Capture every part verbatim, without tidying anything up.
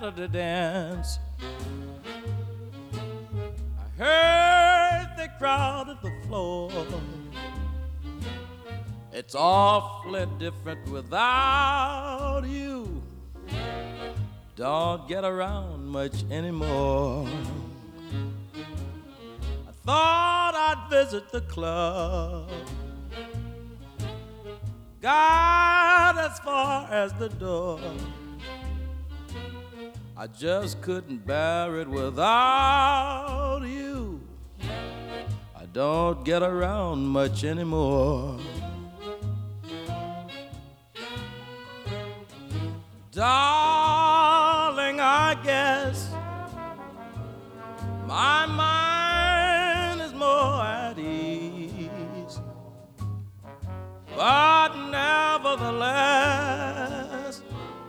Saturday dance. I heard they crowded the floor. It's awfully different without you. Don't get around much anymore. I thought I'd visit the club, got as far as the door. I just couldn't bear it without you. I don't get around much anymore. Darling, I guess my mind is more at ease, but nevertheless,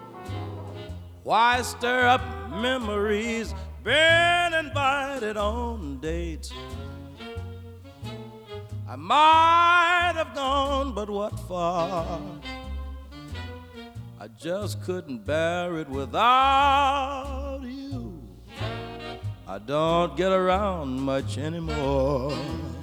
why stir up memories? Been invited on dates. I might have gone, but what for? I just couldn't bear it without you. I don't get around much anymore.